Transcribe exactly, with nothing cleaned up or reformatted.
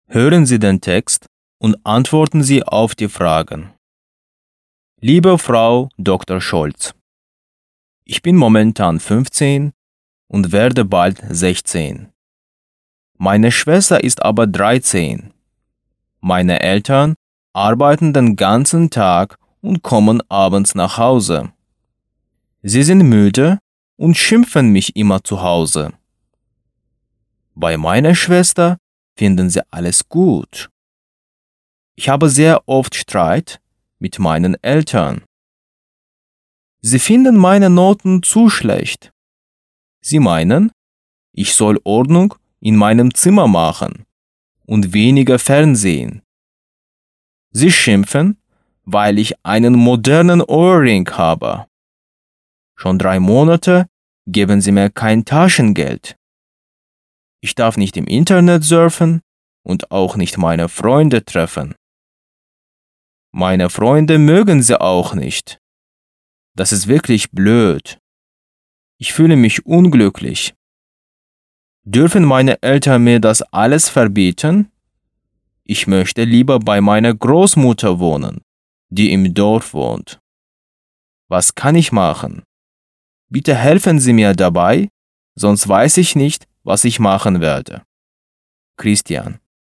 Hören Sie den Text und antworten Sie auf die Fragen. Liebe Frau Doktor Scholz, ich bin momentan fünfzehn und werde bald sechzehn. Meine Schwester ist aber dreizehn. Meine Eltern arbeiten den ganzen Tag und kommen abends nach Hause. Sie sind müde und schimpfen mich immer zu Hause. Bei meiner Schwester finden sie alles gut. Ich habe sehr oft Streit mit meinen Eltern. Sie finden meine Noten zu schlecht. Sie meinen, ich soll Ordnung in meinem Zimmer machen und weniger Fernsehen. Sie schimpfen, weil ich einen modernen Ohrring habe. Schon drei Monate geben sie mir kein Taschengeld. Ich darf nicht im Internet surfen und auch nicht meine Freunde treffen. Meine Freunde mögen sie auch nicht. Das ist wirklich blöd. Ich fühle mich unglücklich. Dürfen meine Eltern mir das alles verbieten? Ich möchte lieber bei meiner Großmutter wohnen, die im Dorf wohnt. Was kann ich machen? Bitte helfen Sie mir dabei, sonst weiß ich nicht, was ich machen werde. Christian.